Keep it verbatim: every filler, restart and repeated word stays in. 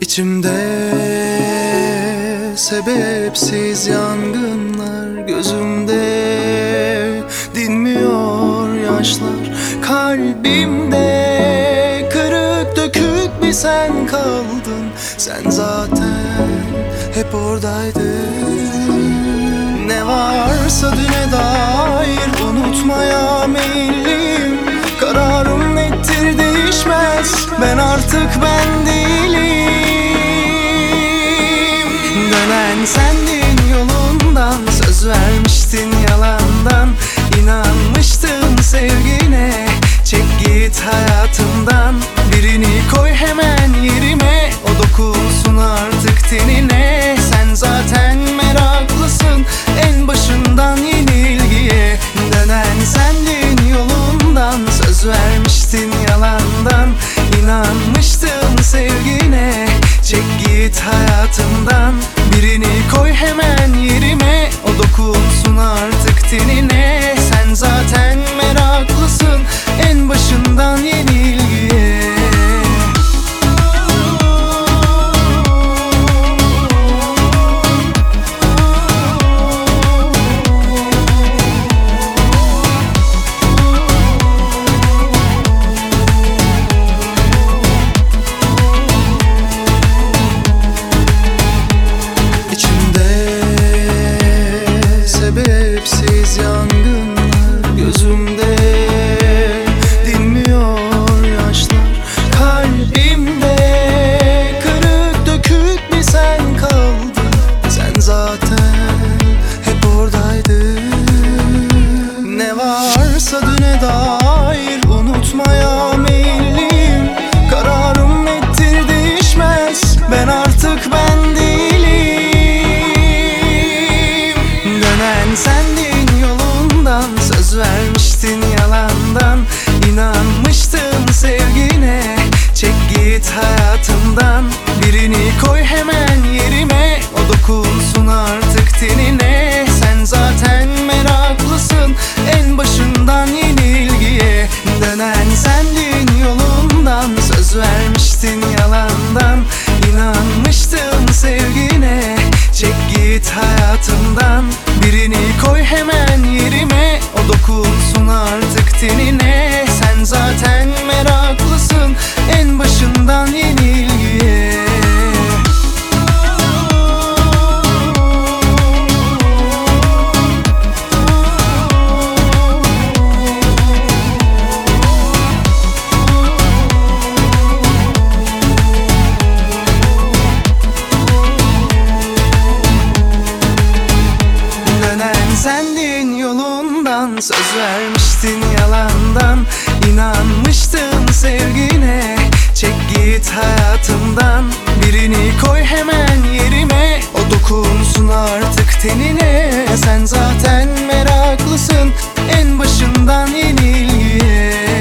İçimde sebepsiz yangınlar, gözümde dinmiyor yaşlar, kalbimde kırık dökük bir sen kaldın. Sen zaten hep oradaydın. Ne varsa düne dair unutmaya meyilliyim. Kararım nettir, değişmez, ben artık ben değilim. Dönen sendin yolundan, söz vermiştin yalandan. İnanmıştım sevgine, çek git hayatımdan. Birini koy hemen yerime, o dokunsun artık tenine. Sen zaten meraklısın en başından yenilgiye. Dönen sendin yolundan, söz vermiştin yalandan. İnanmıştım sevgine, çek git hayatımdan. Birini koy hemen yerime, o dokunsun artık tenine. Sen zaten meraklısın en başından yenilgiye. Sebepsiz yangınlar, gözümde dinmiyor yaşlar, kalbimde kırık dökük bir sen kaldın. Sen zaten hep oradaydın. Ne varsa düne dair unutmaya meyilliyim. Kararım nettir, değişmez, ben artık ben değilim. Dönen sendin yolundan, söz vermiştin yalandan. İnanmıştım sevgine, çek git hayatımdan. Birini koy hemen yerime, o dokunsun artık tenine. Sen zaten meraklısın en başından yenilgiye. Dönen sendin yolundan, söz vermiştin yalandan. İnanmıştım sevgine, çek git hayatımdan. Birini koy hemen yerime, o dokunsun artık tenine. Sen zaten meraklısın en başından yenilgiye. Sendin yolundan, söz vermiştin yalandan. İnanmıştım sevgine, çek git hayatımdan. Birini koy hemen yerime, o dokunsun artık tenine. Sen zaten meraklısın en başından yenilgiye.